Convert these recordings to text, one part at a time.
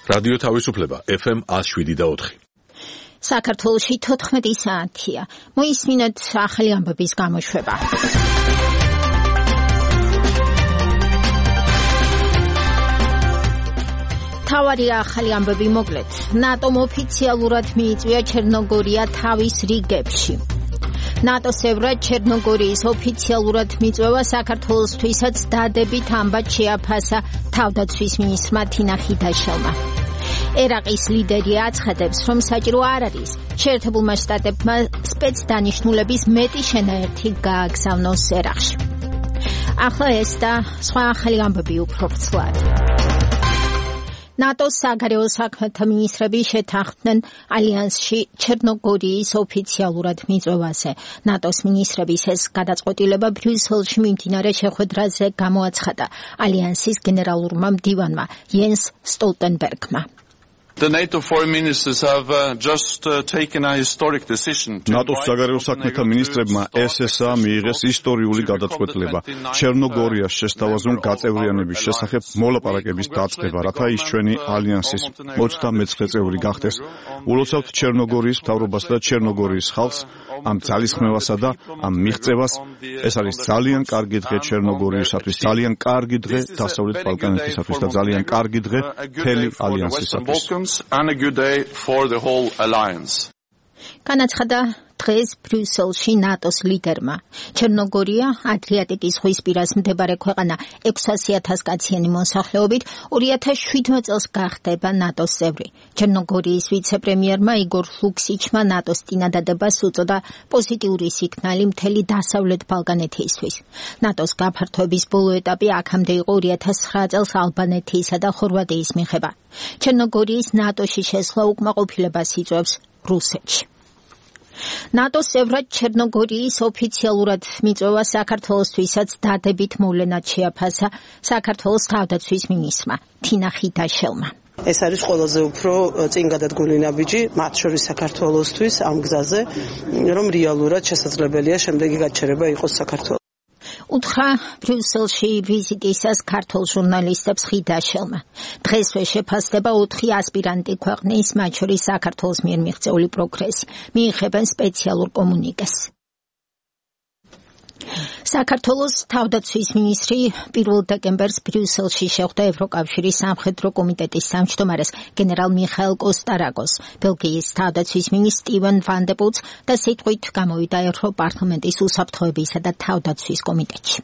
რადიო თავისუფლება FM 107.4. საქართველოში 14 საათია. მოისმინოთ ახალი ამბების გამოშვება. თავარი ახალი ამბები მოკლედ. ნატომ ოფიციალურად მიიწვია ჩერნოგორია თავის რიგებში. ნატოს ევრად ჩერნოგორიის ოფიციალურად მიწვევა საქართველოსთვისაც დადებით ამბად შეაფასა თავდაცვის მინისტრმა თინა ხიდაშელმა. ერაყის ლიდერი აცხადებს, რომ საჭირო არ არის შეერთებულმა შტატებმა სპეცდანიშნულების მეტი შენაერთი გააგზავნოს ერაყში. ახლა ეს და სხვა ახალი ამბები უფრო ვრცლად. ნატოს საგარეო საქმეთა მინისტრები შეთანხმდნენ ალიანსში ჩერნოგორიის ოფიციალურად მიწვევაზე. ნატოს მინისტრების ეს გადაწყვეტილება ბრიუსელში მიმდინარე შეხვედრაზე გამოაცხადა ალიანსის გენერალურმა მდივანმა იენს სტოლტენბერგმა. The NATO foreign ministers have just taken a historic decision. ნატოს საგარეო საქმეთა მინისტრებმა SSA მიიღეს ისტორიული გადაწყვეტილება ჩერნოგორიას შესთავაზონ გაწევრიანების შესახებ მოლაპარაკების დაწყება, რათა ის ჩვენი ალიანსის 39 წევრი გახდეს. ულოცავთ ჩერნოგორიის მთავრობას და ჩერნოგორიის ხალხს ამ ძალისხმევასა და ამ მიღწევას. ეს არის ძალიან კარგი დღე ჩერნოგორიისათვის, ძალიან კარგი დღე დასავლეთ ბალკანეთისათვის და ძალიან კარგი დღე მთელი ალიანსისათვის. And a good day for the whole alliance. განაცხადა დღეს ბრიუსელში ნატოს ლიდერმა. ჩერნოგორია ადრიატიკის ზღვის პირას მდებარე ქვეყანა 600,000 კაციანი მოსახლეობით 2017 წელს გახდება ნატოს წევრი. ჩერნოგორიის ვიცე-პრემიერმა იგორ ლუქსიჩმა ნატოს წინადადებას უწოდა პოზიტიური სიგნალი მთელი დასავლეთ ბალკანეთისთვის. ნატოს გაფართოების ბოლო ეტაპი აქამდე იყო 2009 წელს ალბანეთისა და ხორვატიის მიღება. ჩერნოგორიის ნატოში შესვლა უკმაყოფილებას იწვევს რუსეთში. ნატოს ევრად ჩერნოგორიის ოფიციალურად მიწვევა საქართველოსთვისაც დადებით მოვლენად შეაფასა საქართველოს თავდაცვის მინისტრმა თინა ხიდაშელმა. ეს არის ყველაზე უფრო წინგადადგმული ნაბიჯი მათ შორის საქართველოსთვის ამ გზაზე, რომ რეალურად შესაძლებელია შემდეგი გაჩერება იყოს საქართველოს. უთხრა ბრიუსელში ვიზიტისას ქართულ ჟურნალისტებს ხიდაშელმა. დღესვე შეფასდება 4 ასპირანტი ქვეყნის, მათ შორის საქართველოს მიერ მიღწეული პროგრესი. მიიღებენ სპეციალურ კომუნიკეს. საქართველოს თავდაცვის მინისტრი 1 დეკემბერს ბრიუსელში შეხვდა ევროკავშირის სამხედრო კომიტეტის თავმჯდომარეს გენერალ მიხაელ კოსტარაკოს, ბელგიის თავდაცვის მინისტრ სტივენ ვან დე პუტს და სიტყვით გამოვიდა ევროპარლამენტის უსაფრთხოებისა და თავდაცვის კომიტეტში.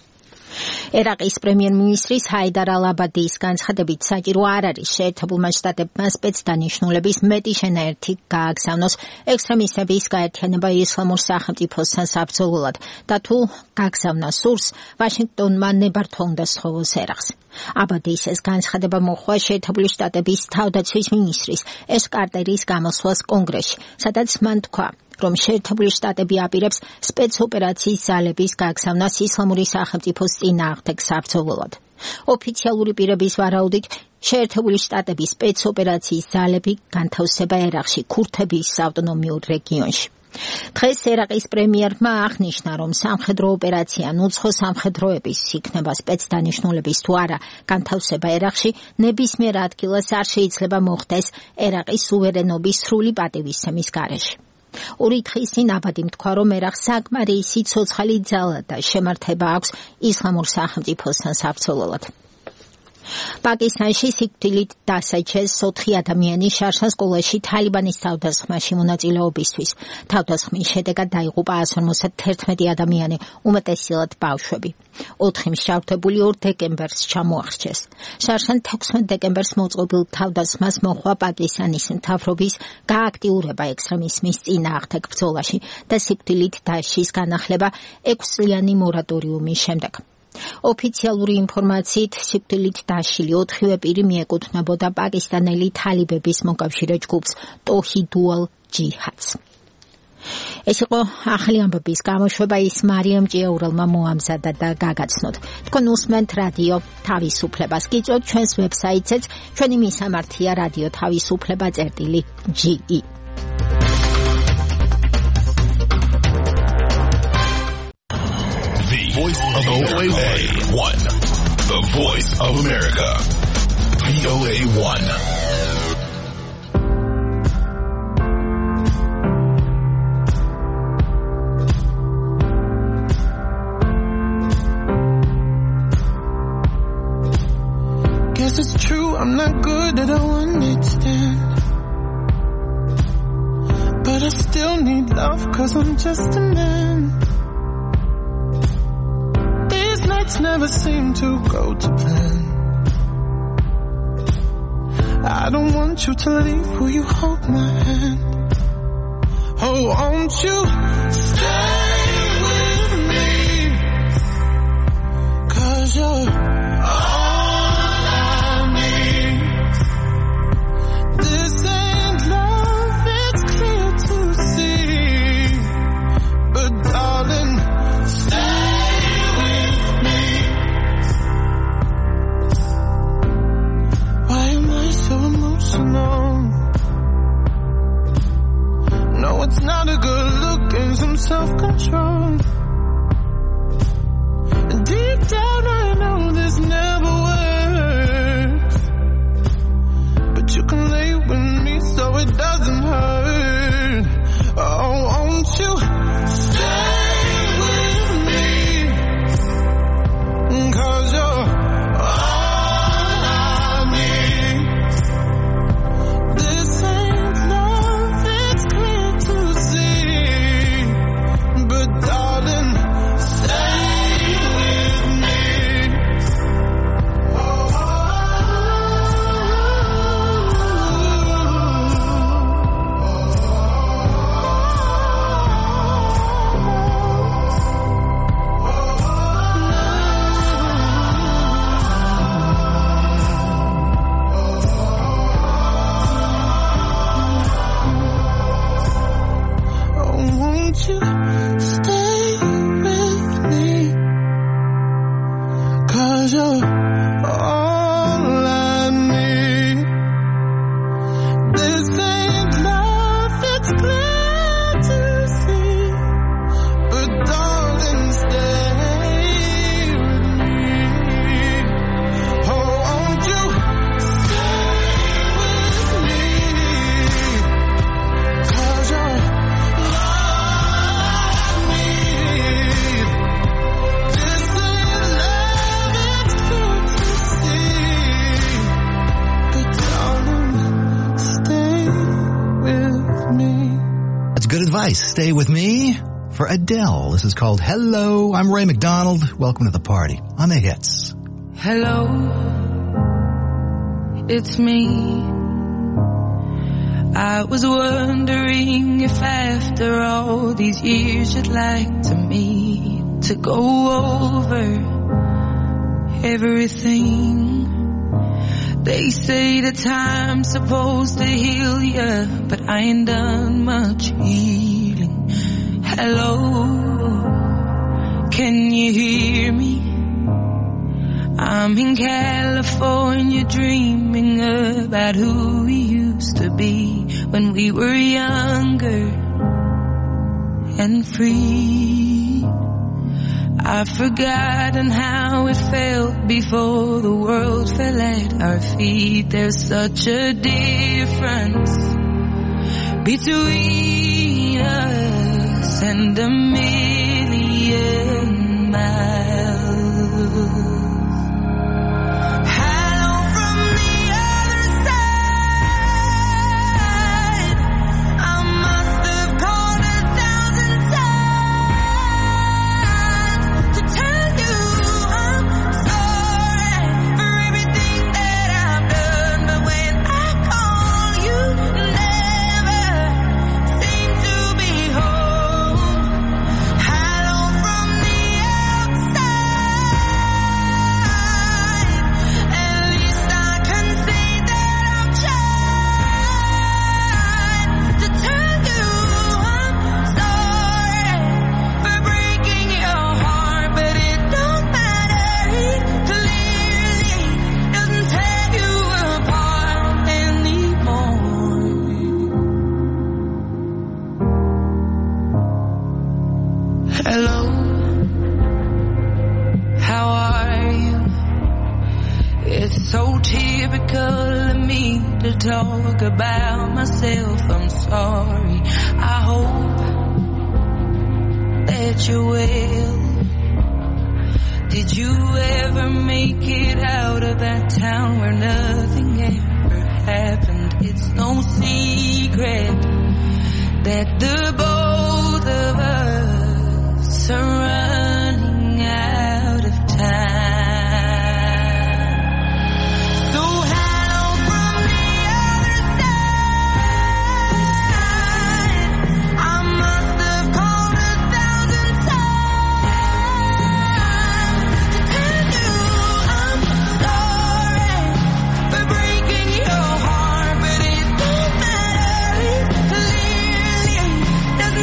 ერაყის პრემიერ-მინისტრის ჰაიდარ ალ-აბადის განცხადებით საჭირო არ არის შეერთებულმა შტატებმა სპეცდანიშნულების მეტი შენაერთი გააგზავნოს ექსტრემისტების გაერთიანება ისლამურ სახელმწიფოსთან საბრძოლველად და თუ გაგზავნა სურს, ვაშინგტონმა ნებართვა უნდა სთხოვოს ერაყს. აბადის ეს განცხადება მოჰყვა შეერთებული შტატების თავდაცვის მინისტრის ეს კარტერის გამოსვლას კონგრესში, სადაც მან თქვა, რომ შეერთებული შტატები აპირებს სპეცოპერაციის ძალების გაგზავნას ისლამური სახელმწიფოს წინააღმდეგ საბრძოლველად. ოფიციალური პირების ვარაუდით, შეერთებული შტატების სპეცოპერაციის ძალები განთავსება ერაყში, ქურთების ავტონომიურ რეგიონში. დღეს ერაყის პრემიერმა აღნიშნა, რომ სამხედრო ოპერაცია უცხო სამხედროების იქნება სპეცდანიშნულების თუ არა განთავსება ერაყში, ნებისმიერ ადგილას არ შეიძლება მოხდეს ერაყის სუვერენობის სრული პატივისცემის გარეშე. ორი დღის წინ აბადიმ თქვა, რომ ერაყს საკმარისი ცოცხალი ძალა და შემართება აქვს ისლამურ სახელმწიფოსთან საბრძოლველად. პაკისტანში სიკვდილით დასაჯეს 4 ადამიანი შარშან სკოლაში თალიბანის თავდასხმაში მონაწილეობისთვის. თავდასხმის შედეგად დაიღუპა 151 ადამიანი, უმეტესად ბავშვები. 4 მსჯავრდებული 2 დეკემბერს ჩამოახრჩეს. შარშან 16 დეკემბერს მოწყობილ თავდასხმას მოჰყვა პაკისტანის მთავრობის გააქტიურება ექსტრემიზმის წინააღმდეგ ბრძოლაში და სიკვდილით დასჯის განახლება 6 წლიანი მორატორიუმის შემდეგ. ოფიციალური ინფორმაციით სიკვდილით დასჯილი 4-ვე პირი მიეკუთვნებოდა პაკისტანელი თალიბების მოკავშირე ჯგუფს ტოჰიდუალ ჯიჰადს. ეს იყო ახალი ამბების გამოშვება, ის მარიამ ჭიაურელმა მოამზადა და გაგაცნოთ. თქვენ უსმენთ რადიო თავისუფლებას. გიწევთ ჩვენს ვებსაიტზეც, ჩვენი მისამართია რადიო თავისუფლება.ge. Voice of VOA1, the voice of America, VOA1. 'Cause it's true, I'm not good at a one-night stand. But I still need love 'cause I'm just a man. These nights never seem to go to plan. I don't want you to leave, will you hold my hand? Oh, won't you stay with me? 'Cause you're all I need. This ain't love, it's clear to see. But darling, stay with me. Why am I so emotional? No, it's not a good look and some self-control. Deep down I know this never works, but you can lay with me so it doesn't hurt. Oh, won't you stay with me? 'Cause you're all I need. This ain't love, it's clear to see. But darling, stay with me. Oh, won't you stay with me? 'Cause you're all I need. This ain't love, it's clear to see. But darling, stay with me. Oh, won't you stay with me? 'Cause you're all I need. This ain't love, it's clear to see. But darling, stay with me. That's good advice. Stay with me for Adele. This is called Hello. I'm Ray McDonald. Welcome to the party on the hits. Hello, it's me. I was wondering if after all these years you'd like to meet to go over everything. They say the time's supposed to heal ya, but I ain't done much healing. Hello, can you hear me? I'm in California dreaming about who we used to be when we were younger and free. I've forgotten how it felt before the world fell at our feet. There's such a difference between us and a million miles. Talk about myself, I'm sorry. I hope that you're well. Did you ever make it out of that town where nothing ever happened? It's no secret that the both of us are running out of time. So hello from the other side. I must have called 1,000 times to tell you I'm sorry for breaking your heart, but it don't matter. It clearly doesn't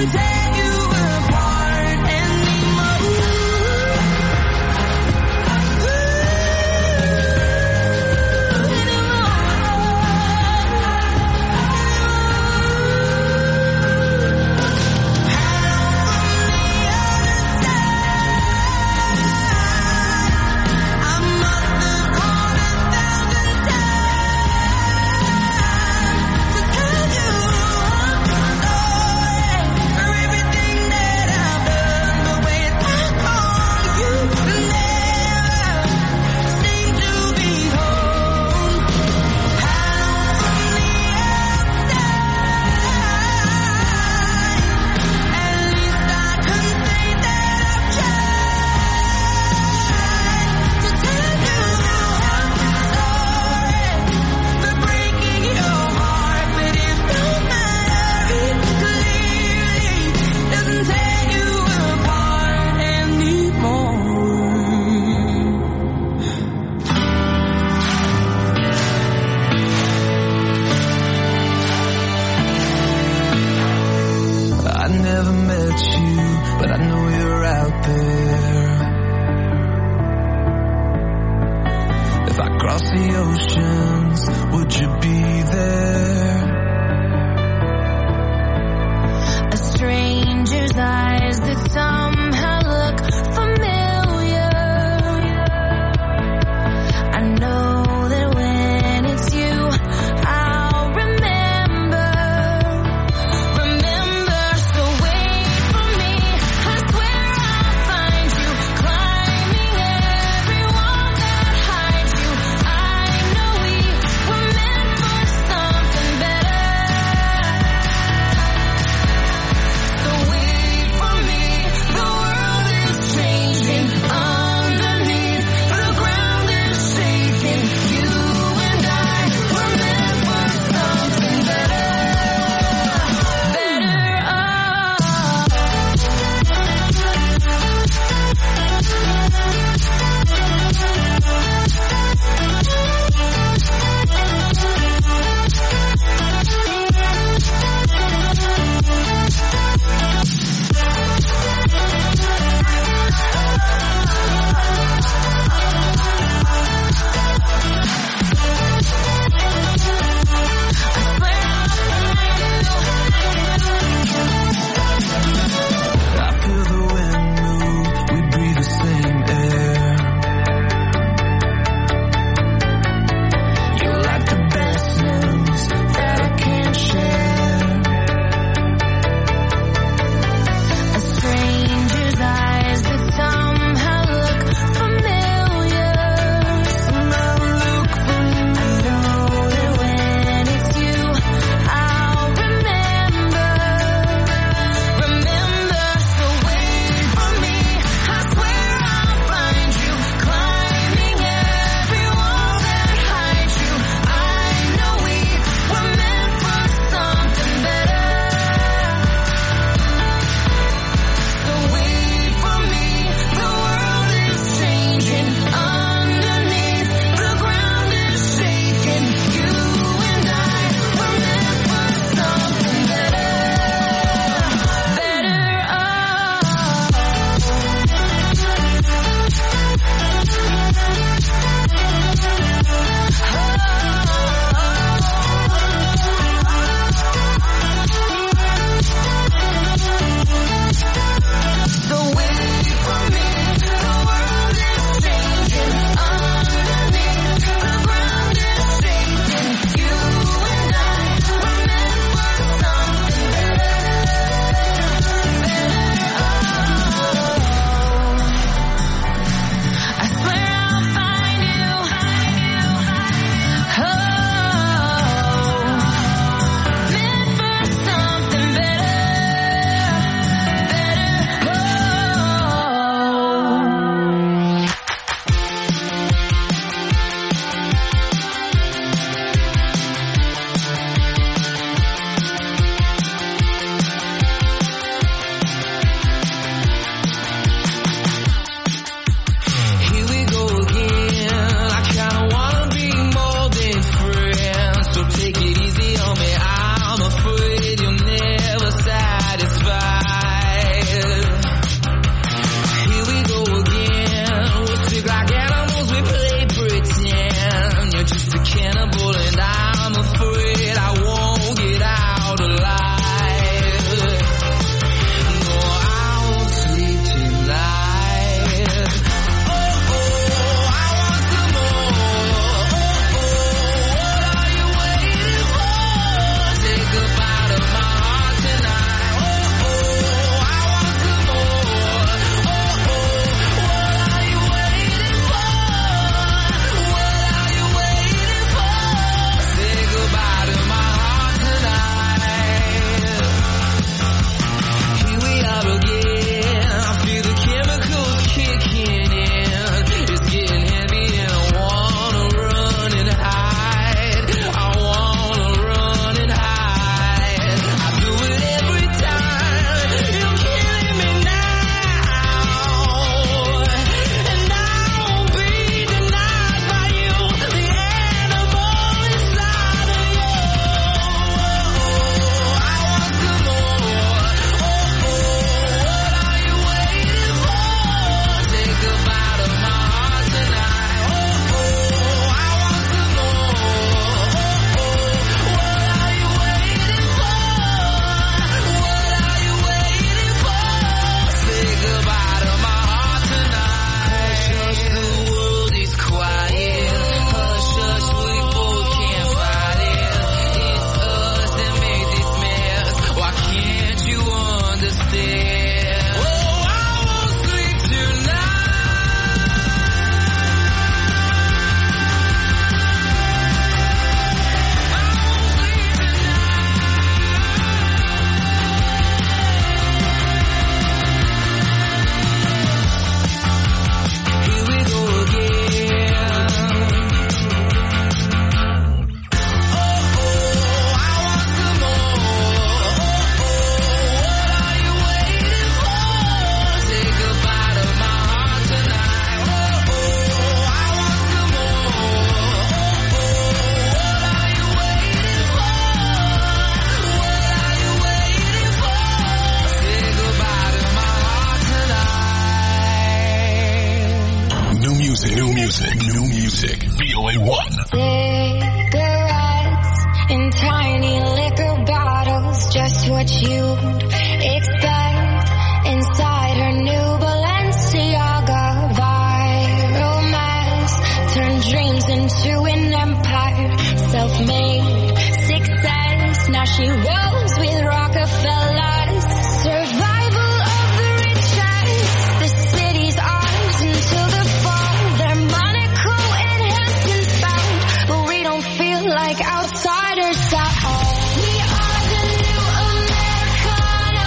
New music, VOA1. Cigarettes in tiny liquor bottles, just what you'd expect inside her new Balenciaga. Viral mess turned dreams into an empire, self-made success. Now she rolls with Rockefellers. Survival of the richest, the city's ours until the fall. They're Monaco and Hamptons bound, but we don't feel like outsiders at all. We are the new Americana,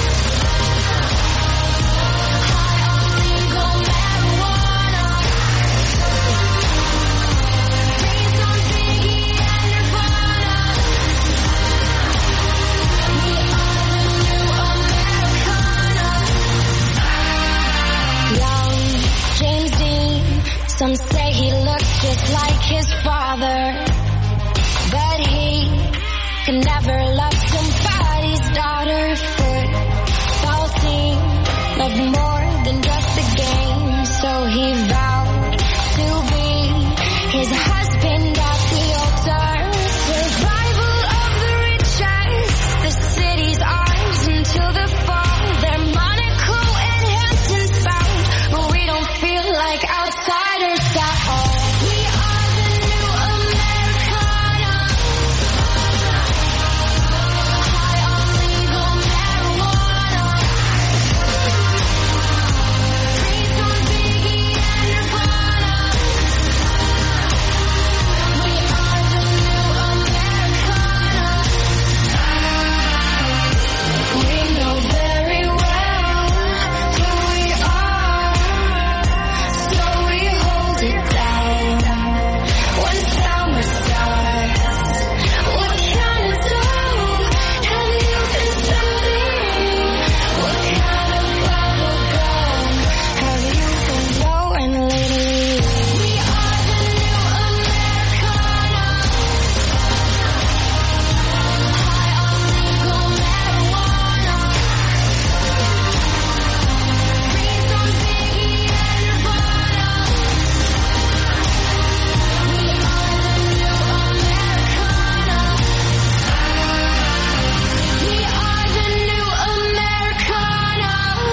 high on legal marijuana, raised on Biggie and Nirvana. We are the new Americana. Young James Dean, some say he looks just like his father, but he could never love somebody's daughter. Football team loved more than just the game, so he vowed to be his husband at the altar. Survival of the richest, the city's ours until the fall. They're Monaco and Hamptons bound, but we don't feel like outsiders at all. We are the new Americana, high on legal marijuana, raised on Biggie and Nirvana. We are the new Americana. We know very well who we are, so we hold it down when summer starts. What kind of dough have you been spending? What kind of bubble gum have you been blowing lately? We are the new Americana, high on legal marijuana, raised on Biggie and Nirvana. We are the new Americana. We are the new Americana,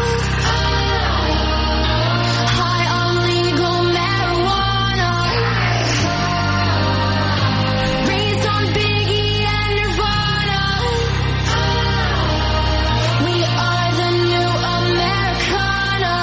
high on legal marijuana, raised on Biggie and Nirvana. We are the new Americana.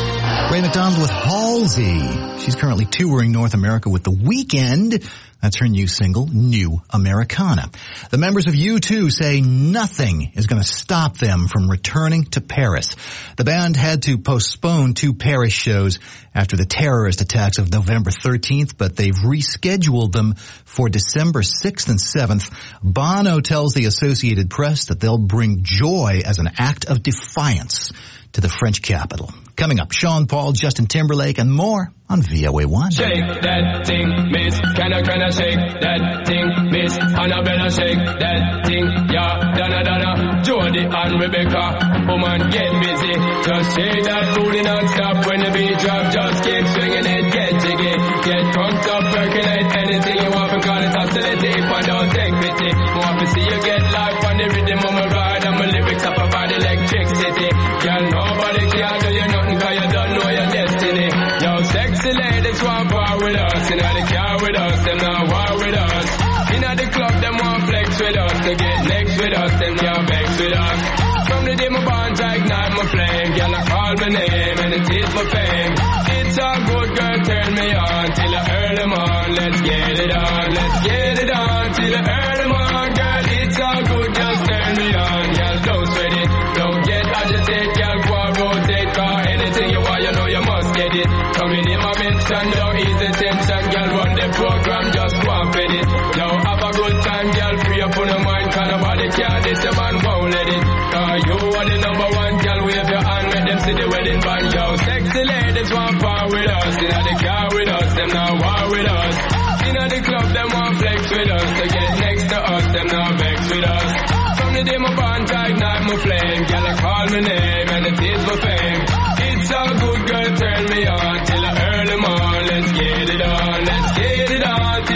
Ray McDonald with Halsey. She's currently touring North America with The Weeknd. That's her new single, New Americana. The members of U2 say nothing is going to stop them from returning to Paris. The band had to postpone 2 Paris shows after the terrorist attacks of November 13th, but they've rescheduled them for December 6th and 7th. Bono tells the Associated Press that they'll bring joy as an act of defiance to the French capital. Coming up, Sean Paul, Justin Timberlake, and more on VOA1. Shake that thing, miss. Can I shake that thing, miss? Annabella, shake that thing, yeah. Donna, Jody and Rebecca, woman, get busy. Just shake that booty non-stop when the beat drop. Just keep swinging it, get jiggy. Get drunk up, percolate anything you want, because it's hostility. If I don't take pity, want to see you get life on the rhythm of my ride. And my lyrics up about electricity. Girl, nobody can do you nothing, cause you don't know your destiny. Yo, sexy ladies want war with us. Inna the car with us, them not war with us. Inna the club, them want flex with us. To get next with us, them can't vex with us. From the day my bonds, I ignite my flame. Girl, I call my name and it is my fame. It's all good, girl, turn me on till I earn them on. Let's get it on, let's get it on till I earn them on. Girl, it's all good, just turn me on. Girl, don't sweat it, don't get agitated. Girl, go and rotate, cause anything you want, you know you must get it. Coming in my mention, don't ease the tension. Girl, run the program, just go and fit it. Yo, have a good time, girl, free up on your mind. Cause nobody care, this your man won't let it. Cause you are the number one, girl, wave your hand, make them see the wedding band. Yo, sexy ladies want power with us. Inna the car with us, them not war with us. Inna the club, them want flex with us. To get next to us, them not vex with us. From the day my bonds, I ignite my flame. Girl, I call my name and it is my fame. It's all good, girl, turn me on till I earn them on. Let's get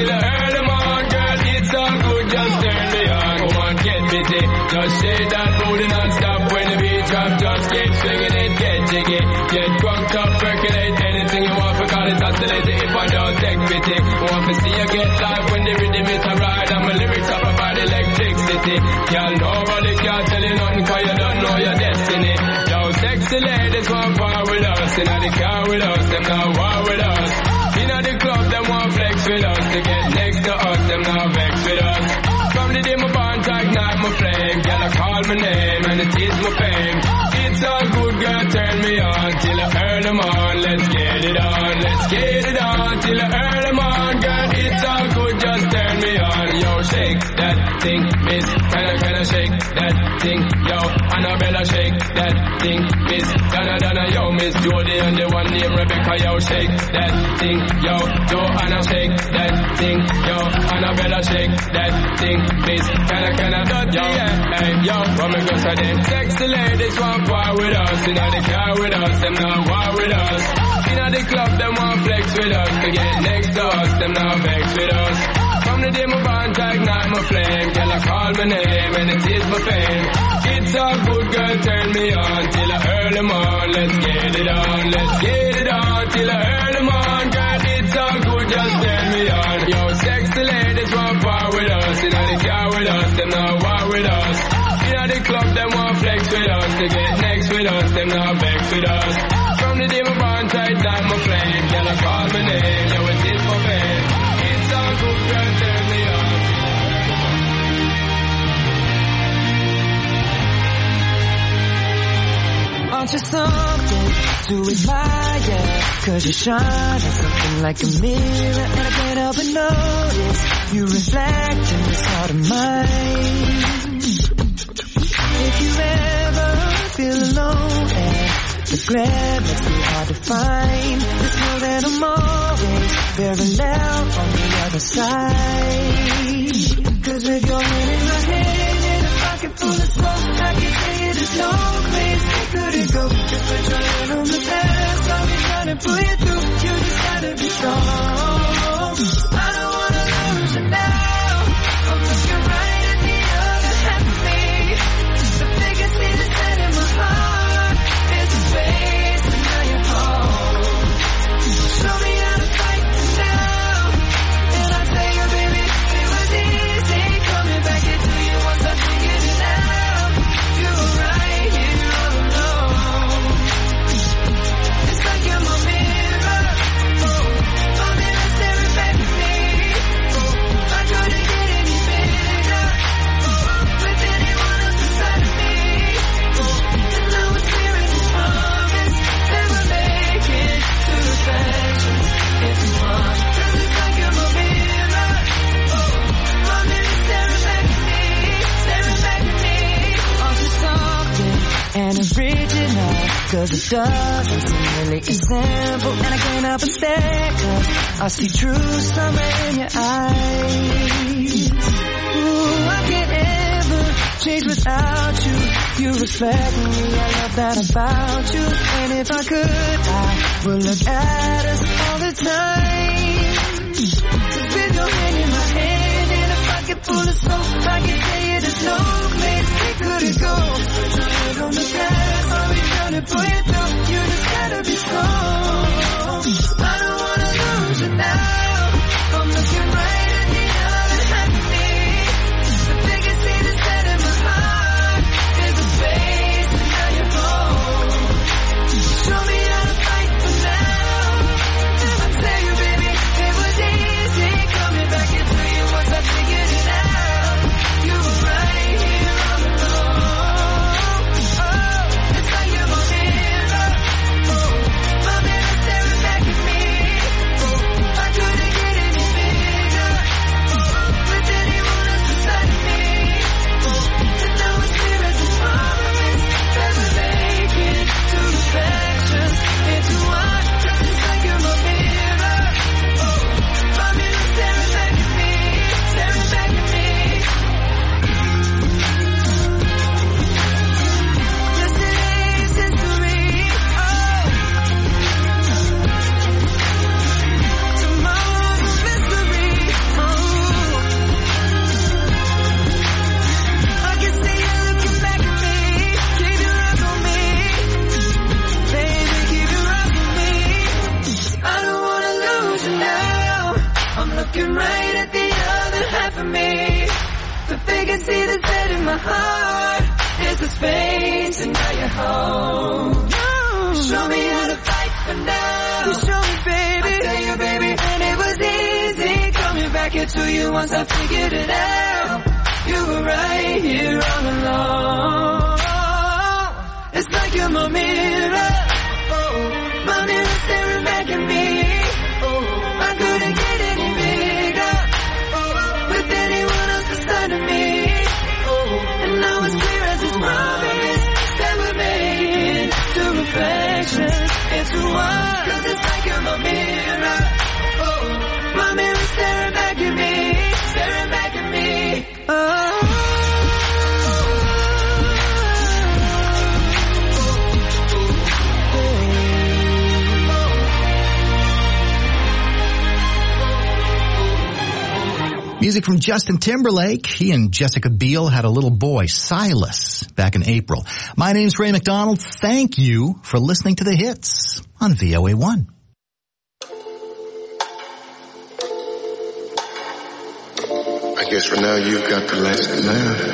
till the early morning. Girl, it's all good, just turn me on. Come on, get busy. Just shake that booty non-stop when the beat drop. Just keep swinging it, get jiggy. Get drunk up, percolate anything you want. For call it oscillating if I don't take pity. Want to see you get live when the rhythm is a ride. And my lyrics up about electricity. Y'all nobody can tell you nothing cause you don't know your destiny. Yo, sexy ladies want war with us. Inna the car with us, them not war with us. Inna the club, them want flex with us. To get next to us, them not vex with us. From the day my bond to ignite my flame. Girl, I call my name and it is my fame. It's all good, girl, turn me on till I earn them on. Let's get it on, let's get it on till I earn them on. Girl, it's all good, just turn me on. Yo, shake that thing, miss. Kinda shake that thing. Yo, Annabella, shake that thing, miss. Donna, yo, Miss Jody and the one named Rebecca. Yo, shake that thing. Yo, Joanna, shake that thing. Yo, Annabella, shake that thing, miss. Kinda, yo, hey, yo, from a girl side, them sexy ladies want war with us. Inna the car with us, them not war with us. Inna the club, them want flex with us. To get next to us, them not vex with us. From the day my bond to ignite my flame. Girl, I call my name and it is my fame. It's all good, girl, turn me on till I earn them on. Let's get it on, let's get it on till I earn them on. Girl, it's all good, just turn me on. Yo, sexy ladies want war with us. Inna the car with us, them not war with us. Inna the club, them want flex with us. To get next with us, them not vex with us. From the day my bond to ignite my flame. Girl, I call my name, yo, it is my fame. It's all good, girl, turn me on. Aren't you something to admire? Cause you shine like something like a mirror. And I can't help but notice you reflect in this heart of mine. If you ever feel alone and the glare makes it hard to find, just know that I'm always parallel on the other side. Cause with your hand in my hand and a pocket full of smoke, I can tell you there's no place we couldn't go. Just put your hand on the past, I'll be trying to pull you through. You just gotta be strong. I don't wanna lose you now. I'm looking right at the other half of me. The biggest thing that's set in my heart is the space, and now you're home. Show me how to fight now. And I tell you, baby, it was easy coming back into you once I figured it out. You were right here all alone. It's like you're my mirror. My mirror staring back at me. I couldn't get any bigger with anyone else beside of me. And now it's clear in this promise that we're making two reflections into one. 'Cause it's like you're my mirror. My mirror staring back at me, staring back at me. Aren't you something and original? 'Cause it doesn't seem really as simple. And I can't help but stare 'cause I see true summer in your eyes. Ooh, I can't ever change without you. You reflect me, I love that about you. And if I could, I would look at us all the time. 'Cause with your hand in my hand and a pocket full of smoke, I can tell you there's no place we couldn't go. Put your hand on the past, I'll be trying to pull you through. You just gotta be strong. I don't wanna lose you now. I'm looking right at the other half of me. The biggest thing that's set in my heart is the space, and now you're home. Show me how to fight for now. And I tell you, baby, it was easy coming back into you once I figured it out. You were right here all alone. Oh, it's like you're my mirror. see the dead in my heart. There's a space and now you're home. You show me how to fight for now. You show me, baby. I tell you, baby, and it was easy coming back here to you once I figured it out. You were right here all along. It's like you're my mirror. Oh, my mirror staring back at me. Oh, I couldn't get any bigger. Oh, with anyone else beside of me. Oh, and now it's clear as this promise that we're made. Two reflections into one. 'Cause it's like you're my mirror. Oh, my mirror staring back at me. Staring back at me. Oh. Music from Justin Timberlake. He and Jessica Biel had a little boy, Silas, back in April. My name's Ray McDonald. Thank you for listening to The Hits on VOA1. I guess for now you've got the last laugh.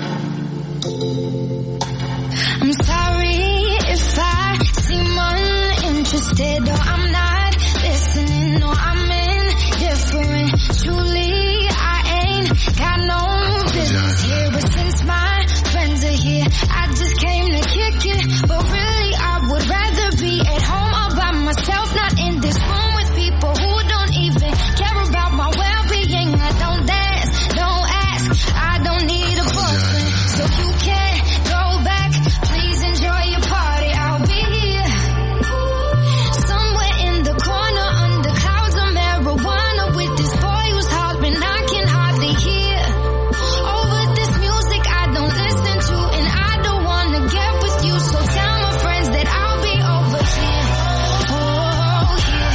I'm sorry if I seem uninterested or I'm not listening or I'm indifferent. Truly, I ain't got no business here, but since my friends are here, I just came to kick it. But really, I would rather be at home all by myself, not in this room with people who don't even care about my well-being. I don't dance, don't ask, I don't need a boyfriend, so you can't go back. Please enjoy your party, I'll be here somewhere in the corner under clouds of marijuana with this boy who's hollering I can hardly hear. Over this music I don't listen to, and I don't wanna get with you, so tell my friends that I'll be over here. Oh, here.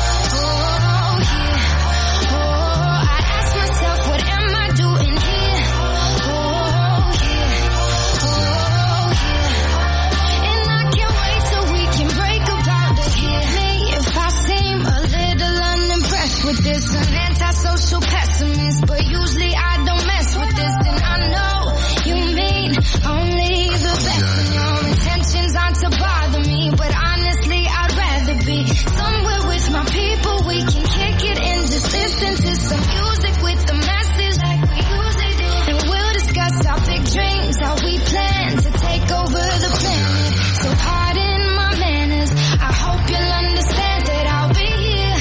Oh, here. Oh, I ask myself, what am I doing here? Oh, here. Oh, here. And I can't wait till we can break about it here. Me, if I seem a little unimpressed with this, an antisocial pessimist, but usually I don't mess with this, and I know you mean only the best, and your intentions aren't to bother me, but honestly I'd rather be somewhere with my people. We can kick it and just listen to some music with the message like we usually do, and we'll discuss our big dreams, how we plan to take over the planet. So pardon my manners, I hope you'll understand that I'll be here,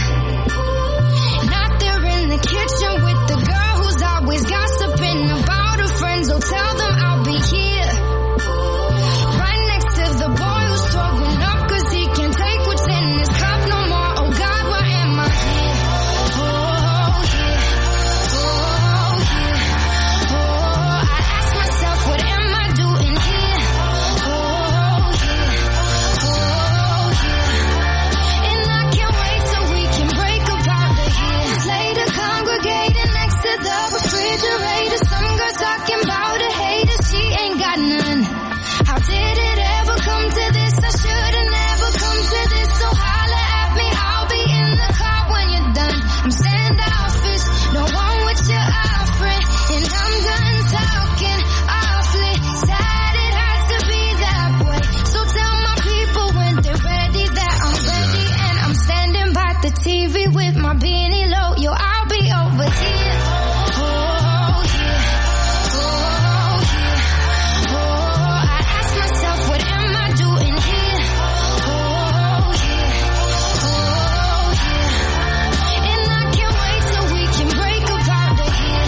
not there in the kitchen with the girl who's always gossiping about her friends. Oh, tell them I'll be here right next to the boy who's throwing up 'cause he can't take what's in his cup no more. Oh God, why am I here? Oh, here. Oh, here. Oh, I ask myself, what am I doing here? Oh, here. Oh, here. And I can't wait till we can break about it here. Later congregating next to the refrigerator, some girl talking about a hater, she ain't got none. How did it ever come to this? I should've never come to this, so holla at me, I'll be in the car when you're done. I'm standoffish, no one with your offering, and I'm done talking awfully. Sad it has to be that way, so tell my people when they're ready that I'm ready, and I'm standing by the TV with my beanie low. Yo, I'll be over here. Oh, here. Oh, here. Oh, I ask myself, what am I doing here? Oh, here. Oh, here. And I can't wait till we can break about it here.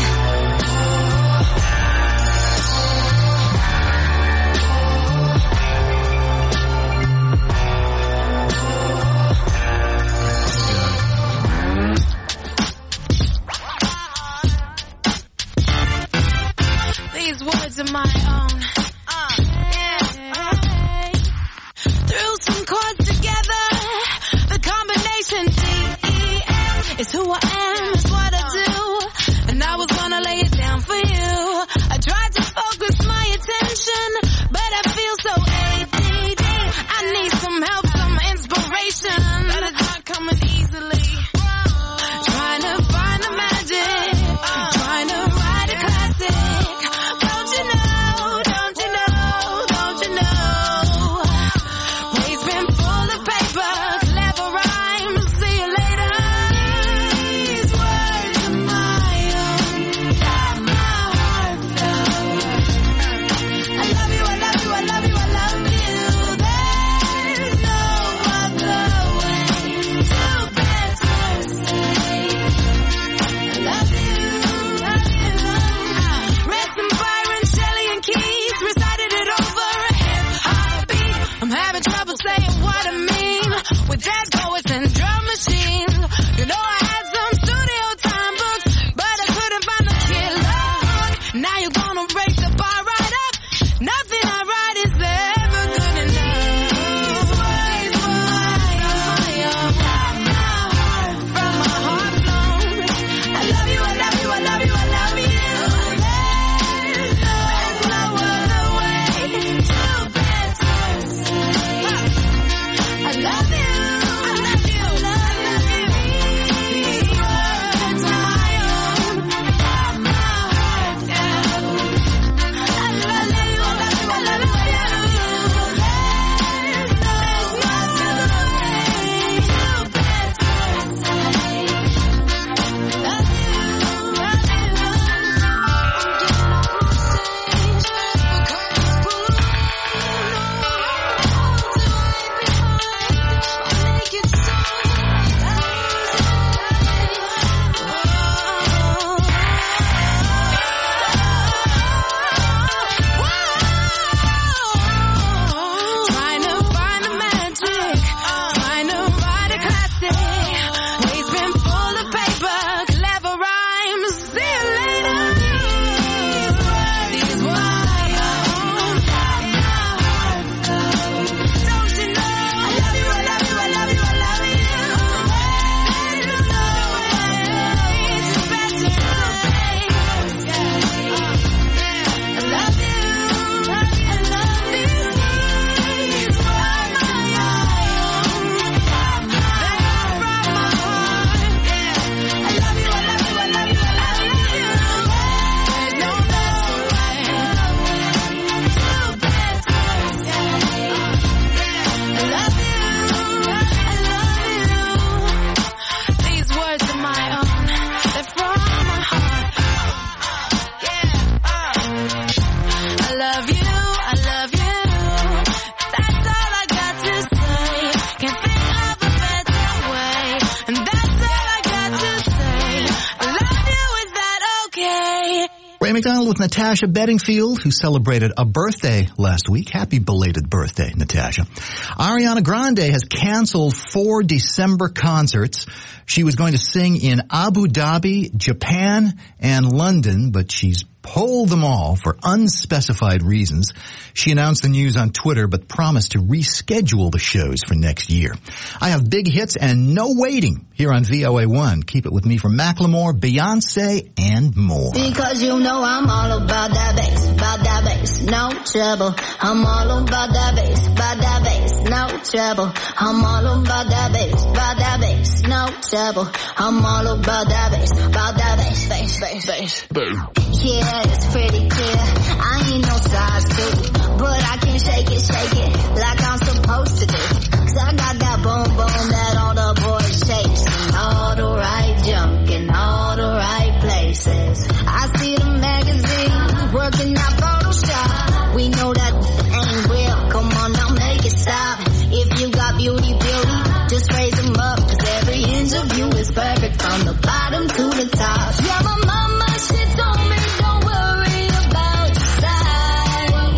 Ray McDonald with Natasha Bedingfield, who celebrated a birthday last week. Happy belated birthday, Natasha. Ariana Grande has canceled 4 December concerts. She was going to sing in Abu Dhabi, Japan, and London, but she's pulled them all for unspecified reasons. She announced the news on Twitter, but promised to reschedule the shows for next year. I have big hits and no waiting here on VOA1. Keep it with me from Macklemore, Beyonce, and more. Because you know I'm all about that bass, no trouble. I'm all about that bass, no trouble. I'm all about that bass, no trouble. I'm all about that bass. Yeah, it's pretty clear. I ain't no size 2, but I can shake it like I'm supposed to do. 'Cause I got that boom that all the boys chase, and all the right junk in all the right places. I see the magazines working out Photoshop. We know that ain't real. Come on now, make it stop. If you got beauty, just raise them up. 'Cause every inch of you is perfect from the bottom to the top. Yeah, my mama, she told me don't worry about your size.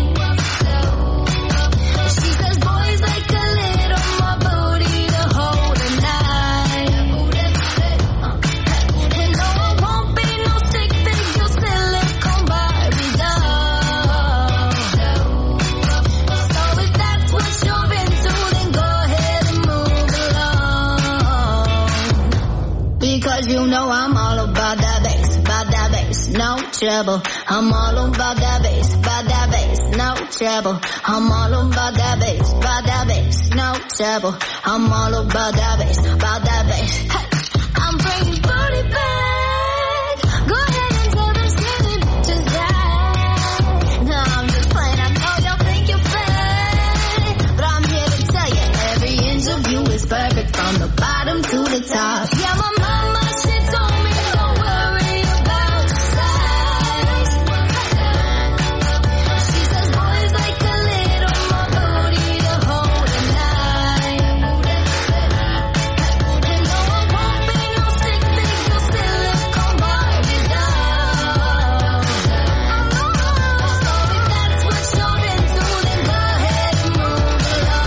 She says boys like a little more booty to hold at night. And no, it won't be no stick figure silicone Barbie doll. So if that's what you're into, then go ahead and move along. Because you know I'm all about that bass, no trouble. I'm all about that bass, no trouble. I'm all about that bass, no trouble. I'm all about that bass. Hey, I'm bringing booty back. Go ahead and tell them skinny bitches that. No, I'm just playing. I know y'all think you're fat, but I'm here to tell you every inch of you is perfect from the bottom to the top. Yeah, my mama, she told me don't worry about your size. She says boys like a little more booty to hold at night. And no, it won't be no stick figure silicone Barbie doll. So if that's what you're into, then go ahead and move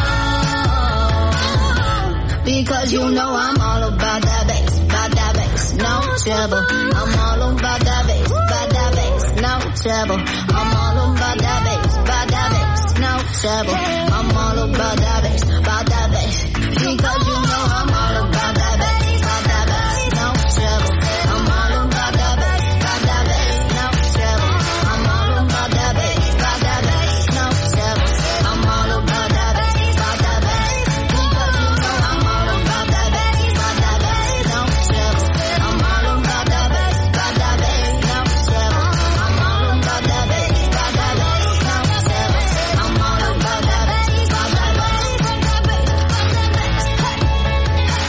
along. Because you know I'm all about that bass, no trouble. I'm all about that bass, no trouble. I'm all about that bass, no trouble. I'm all about that bass, because you know I'm all about that bass, no trouble. I'm all about that bass, no trouble. I'm all about that bass, no trouble. I'm all about that bass, because you know I'm all about that bass, no trouble. I'm all about that bass, no trouble. I'm all about that bass, no trouble. I'm all about that bass,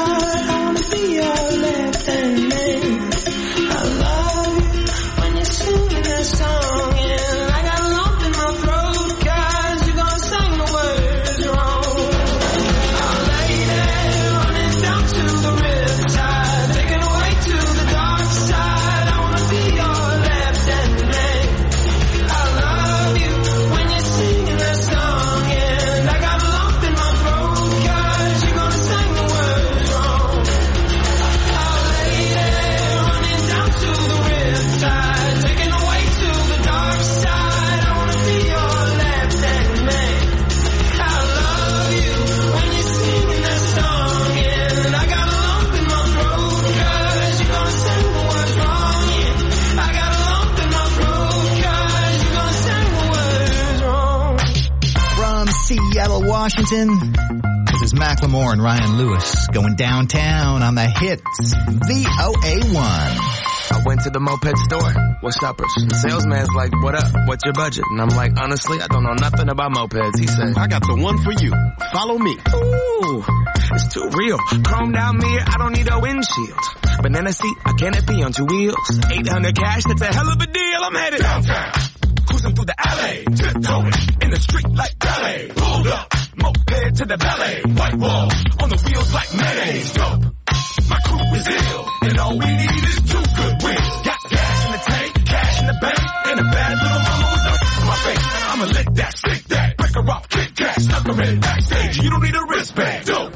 side, I wanna be your left hand man. I love you when you're singing that song, and I got a lump in my throat 'cause you're gonna sing the words wrong. Oh lady, running down to the riptide, taken away to the dark side. I wanna be your left hand man. I love you when you're singing that song, and I got a lump in my throat 'cause you're gonna sing the words wrong. Oh lady, running down to the riptide, taken away to the dark side. I wanna be your left hand man. I love you when you're singing that song, and I got a lump in my throat 'cause you're gonna sing the words wrong. Yeah, I got a lump in my throat 'cause you're gonna sing the words wrong. From Seattle, Washington, this is Macklemore and Ryan Lewis going downtown on the hits VOA1. I went to the moped store. What's uppers? The salesman's like, what up? What's your budget? And I'm like, honestly, I don't know nothing about mopeds. He said, I got the one for you. Follow me. Ooh, it's too real. Chrome down mirror, I don't need a windshield. Banana seat, a canopy on two wheels. 800 cash, that's a hell of a deal. I'm headed downtown. Cruising through the alley. Tiptoeing in the street like ballet. Pulled up, moped to the ballet. White wall, on the wheels like mayonnaise. Dope. My crew is ill, and all we need is two good wheels. Got gas in the tank, cash in the bank, and a bad little mama with dirt in my face. I'ma lick that, stick that, break her off, kick cash, stuck her in backstage. You don't need a wristband. Dope.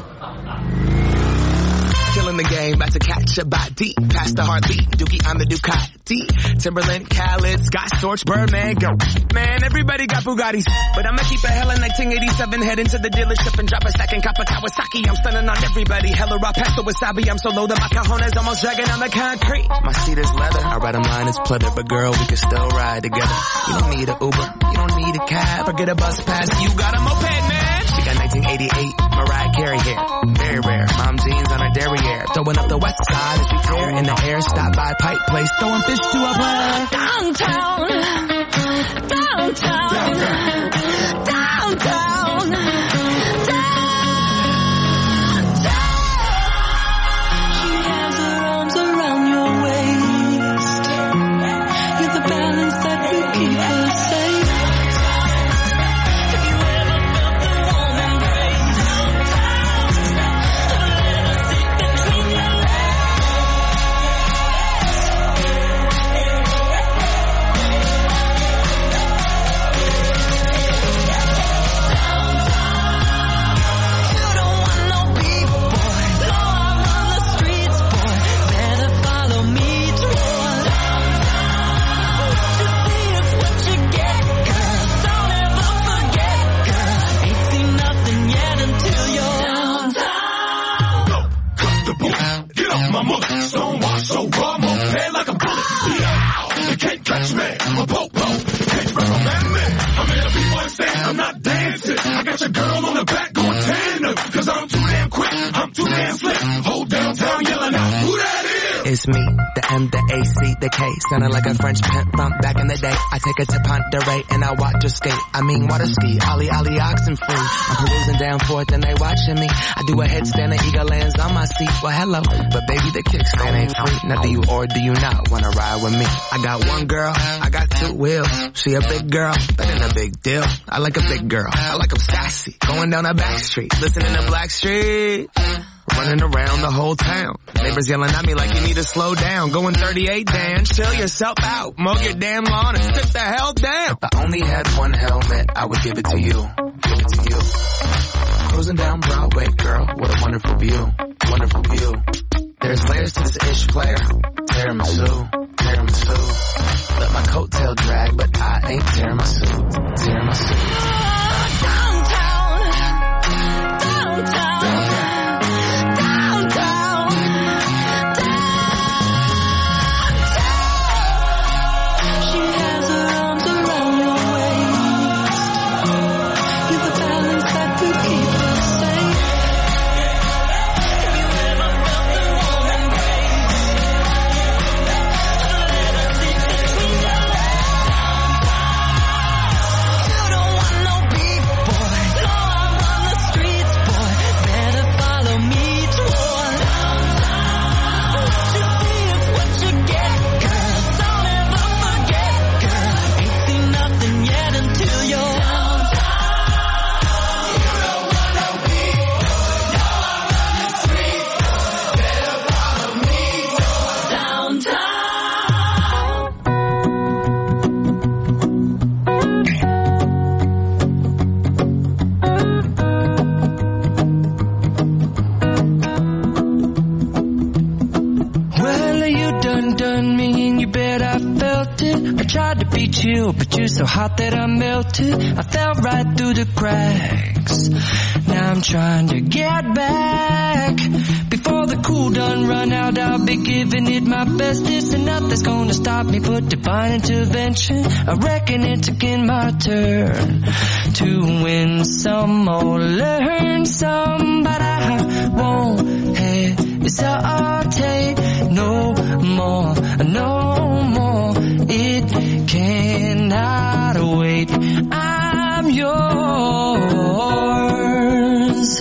Killing the game, about to catch a body. Past the heartbeat, Dookie on the Ducati. Timberland, Khaled, Scott Storch, Birdman, go. Man, everybody got Bugattis. But I'ma keep a hella 1987, head into the dealership and drop a second cup of Kawasaki. I'm stunning on everybody, hella raw pasta wasabi. I'm so low that my cajones almost dragging on the concrete. My seat is leather, I ride a mine is pleather. But girl, we can still ride together. You don't need an Uber, you don't need a cab, or get a bus pass. You got a moped, man. She got 1988, Mariah Carey hair. Very rare, mom jeans on her derriere. Throwing up the west side as we clear in the air. Stop by Pipe Place, throwing fish to a player. Downtown, downtown, downtown, downtown. She has her arms around your waist. You're the balance that will keep her safe. Have you ever felt the warm embrace? Between your Stonewash so raw, moped like a bullet. Yeah, you can't catch me. I'm a popo. Can't recommend me. I'm in a b-boy stand. I'm not dancing. I got your girl on the back going tandem. 'Cause I'm too damn quick. I'm too damn slick. Whole downtown yelling out, who that is? It's me, the M, the AC, the K. Sounding like a French pimp from back in the day. I take her to Ponderay and I watch her skate. I mean water ski, ollie, oxen free. I'm perusing down forth and they watching me. I do a headstand and eagle lands on my seat. Well, hello, but baby, the kickstand ain't free. Now do you or do you not wanna ride with me? I got one girl, I got two wheels. She a big girl, that ain't a big deal. I like a big girl, I like 'em sassy. Going down a back street, listening to Blackstreet. Running around the whole town. Neighbors yelling at me like you need to slow down. Going 38, Dan, chill yourself out. Mow your damn lawn and sit the hell down. If I only had one helmet, I would give it to you. Give it to you. Cruising down Broadway, girl, what a wonderful view. Wonderful view. There's layers to this ish player. Tiramisu, tiramisu. Let my coattail drag, but I ain't tiramisu. Tiramisu. Downtown, downtown. tried to be chill, but you're so hot that I melted. I fell right through the cracks. Now I'm trying to get back. Before the cool done run out, I'll be giving it my bestest, and nothing's gonna stop me but divine intervention. I reckon it's again my turn to win some or learn some, but I won't hesitate no more, no more. It cannot wait. I'm yours.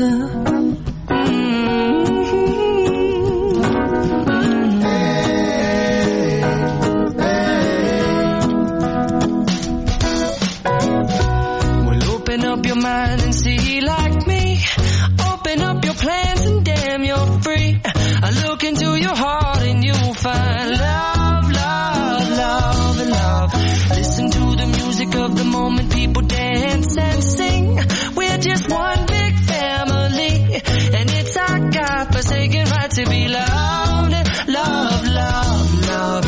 Well, open up your mind and see like me. Open up your plans and damn, you're free. I look into your heart and you'll find love, love, love, and love. Listen to the music of the moment, people dance and sing. We're just one big family, and it's our God-forsaken right to be loved. Love, love, love,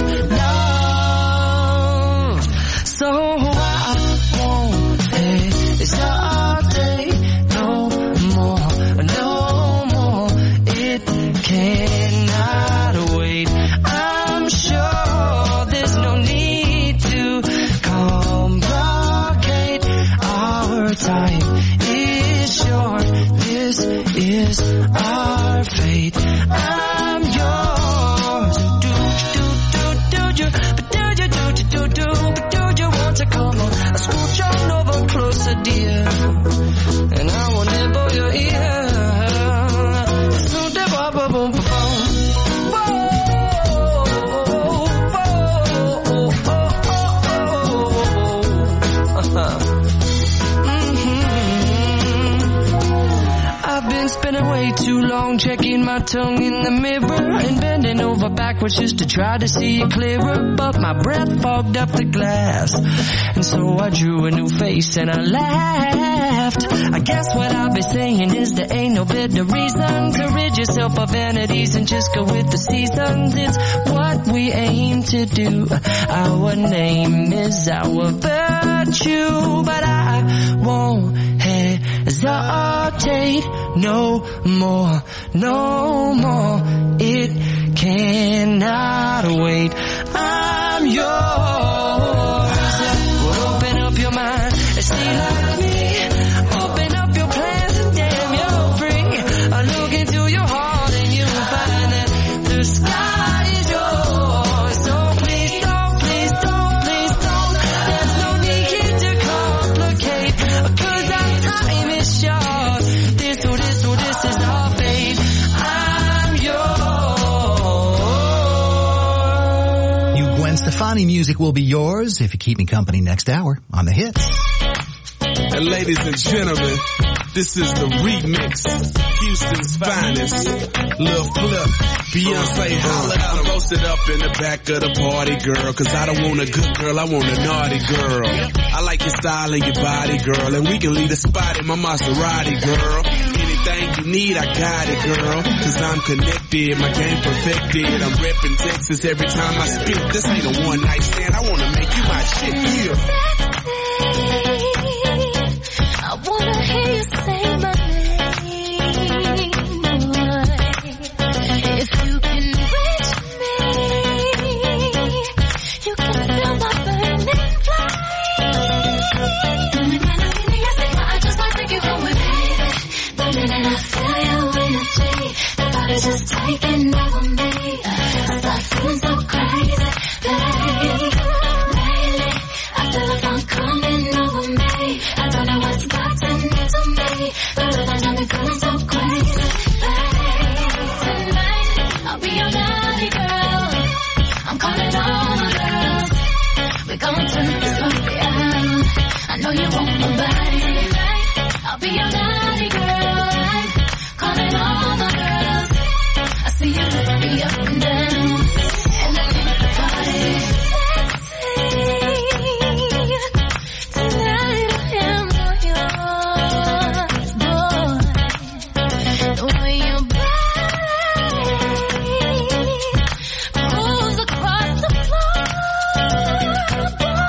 love. So I won't hesitate no more, no more. It cannot wait. I'm sure there's no need to complicate. Our time is short. This is our fate. I'm yours. Do you want to come on? I scooch on over closer, dear, and I will nibble your ear. I've been spending way too long checking my tongue in the mirror and bending over backwards just to try to see it clearer, but my breath fogged up the glass, and so I drew a new face and I laughed. I guess what I'll be saying is there ain't no better reason to rid yourself of vanities and just go with the seasons. It's what we aim to do. Our name is our virtue, but I won't hesitate no more, no more. It cannot wait. I'm yours. Well, open up your mind and see like me. Open up your plans and damn, you're free. I look into your heart and you'll find that the sky is yours. So please don't, please don't, please don't. There's no need to complicate, 'cause our time is short. This is our fate. I'm yours. New Gwen Stefani music will be yours if you keep me company next hour on The Hits. And ladies and gentlemen, this is the remix, Houston's finest, Lil Flip, Beyonce holla. I'm posted up in the back of the party, girl, 'cause I don't want a good girl, I want a naughty girl. I like your style and your body, girl, and we can leave the spot in my Maserati, girl. Anything you need, I got it, girl, 'cause I'm connected, my game perfected. I'm repping Texas every time I spit. This ain't a one night stand, I wanna make you my shit, yeah. I wanna hear you say my name, boy. If you can reach me, you can feel my burning flame. I just wanna take you home with me. The minute I feel your energy, the body's just taking over me. I start feeling so crazy, baby. Lately, I feel the funk coming over me. I don't know what's gotten into me, but the vibes got me feeling so crazy, baby. Tonight, I'll be your naughty girl. I'm calling all my girls. We're gonna turn this party out. I know you want my body tonight. I'll be your naughty girl. I'm calling all my girls. I see you lift me up and down, and I think the party tonight. I am all yours, boy. The way your body moves across the floor, boy.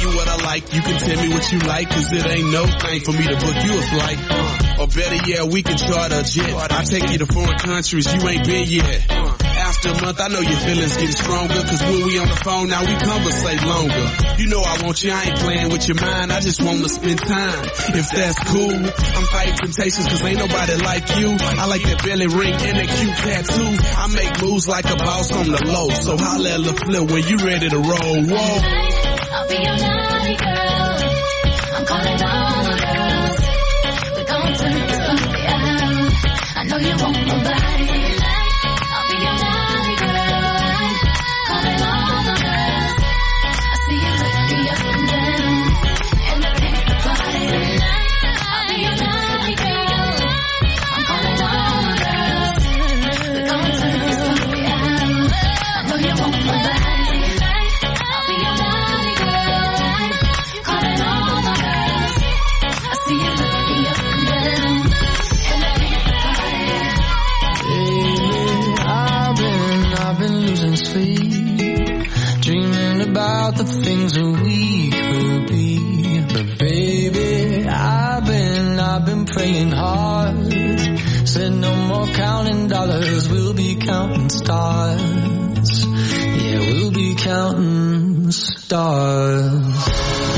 you what I like, you can tell me what you like, cause it ain't no thing for me to book you a flight. Or better yet, we can charter a jet. I take you to foreign countries you ain't been yet. After a month, I know your feelings getting stronger, cause when we on the phone now, we conversate longer. You know I want you, I ain't playing with your mind, I just wanna spend time. If that's cool, I'm fighting temptations cause ain't nobody like you. I like that belly ring and that cute tattoo. I make moves like a boss on the low, so holla at LaFleur when you ready to roll. Whoa. I'll be your naughty girl. I'm calling all the girls. We're gonna turn this party out. I know you want my body. I'll be your naughty girl. Calling all the girls. I see you looking up and down, and I can't reply. I'll be your naughty girl. I'm calling all the girls. We're gonna turn this party out. I know you want my body. Dreaming about the things that we could be. But baby, I've been praying hard. Said no more counting dollars, we'll be counting stars. Yeah, we'll be counting stars.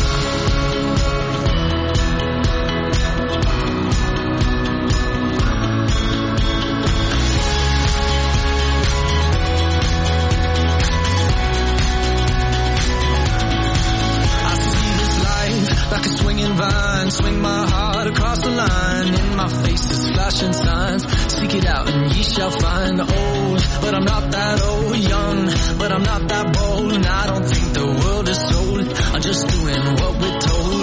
Swing my heart across the line. In my face is flashing signs. Seek it out and ye shall find. Old, but I'm not that old. Young, but I'm not that bold. And I don't think the world is sold. I'm just doing what we're told.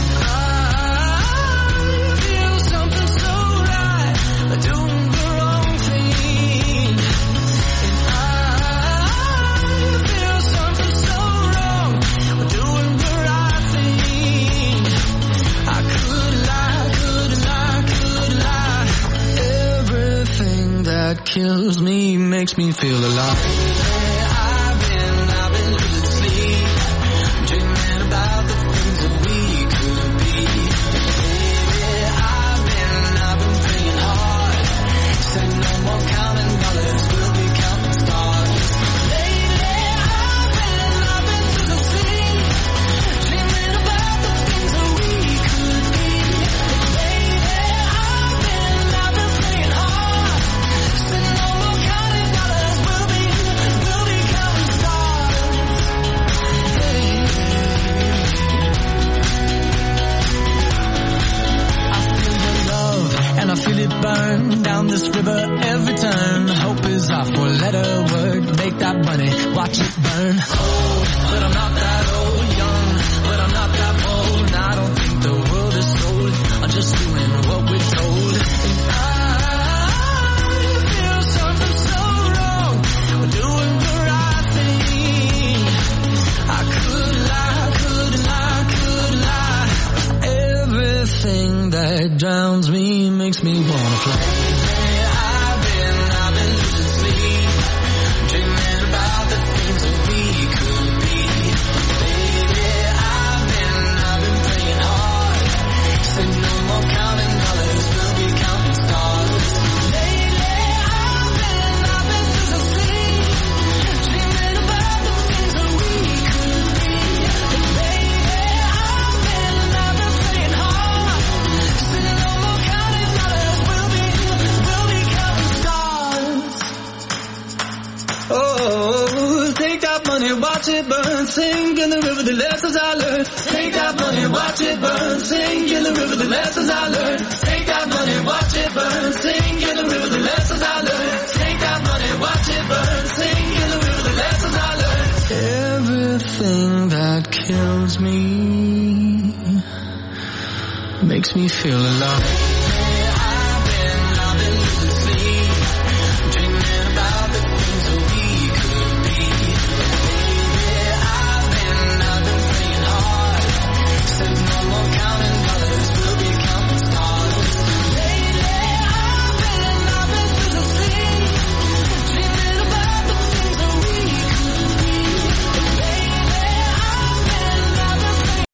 I feel something so right, doing the wrong thing. And I feel something so wrong, doing the right thing. I could lie. Everything that kills me makes me feel alive. I've been losing sleep, dreaming about the things that we could be. Baby, I've been praying hard. Said no more counting dollars, we'll be counting stars. Lately, I've been losing sleep, dreaming about the things that we could be. Baby, I've been praying hard. Said no more counting dollars, we'll be counting stars. I feel your love and I feel it burn down this river every turn. Hope is our four-letter word. Make that money, watch it burn. Old, but I'm not that old. Young, but I'm not that bold. And I don't think the world is sold. I'm just doing what we're told. And I feel something so wrong. We're doing the right thing. I could lie. Everything that drowns me makes me wanna play. I've been losing sleep, dreaming about the things that we could be. Baby, I've been praying hard. Said no more counting dollars, we'll be counting stars. Lately, I've been losing sleep, dreaming about the things that we could be. Baby, I've been praying hard. Said no more counting dollars, we'll be counting stars. Oh, take that money, watch it burn. Sing in the river the lessons I learned. Take that money, watch it burn. Sing in the river the lessons I learned. Take that money, watch it burn. Sing in the river the lessons I learned. Take that money, watch it burn. Sing in the river the lessons I learned. Everything that kills me makes me feel alive. I've been losing sleep, dreaming about the things that we could be. Baby, I've been praying hard. Said no more counting dollars, we'll be counting stars. Lately, I've been losing sleep, dreaming about the things that we could be. Baby, I've been praying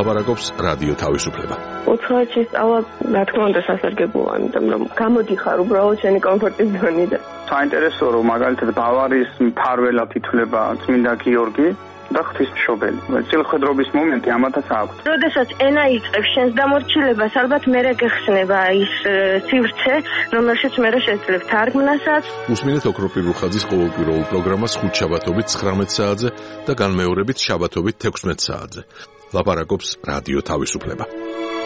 ლაპარაკობს რადიო თავისუფლება. უცხოეთში სწავლა, რა თქმა უნდა, სასარგებლოა, იმიტომ რომ გამოდიხარ უბრალოდ შენი კომფორტის ზონიდან. საინტერესოა, რომ მაგალითად ბავარიის მფარველად ითვლება წმინდა გიორგი და ღვთისმშობელი. წილხვედრობის მომენტი ამათაც აქვს. როდესაც ენა იწყებს შენს დამორჩილებას, ალბათ მერე გეხსნება ის სივრცე, რომელშიც მერე შეძლებ თარგმნასაც. უსმინეთ ოქროპირ რუხაძის ყოველკვირეულ პროგრამას ხუთშაბათობით 19 საათზე და განმეორებით შაბათობით 16 საათზე. ლაპარაკობს რადიო თავისუფლება.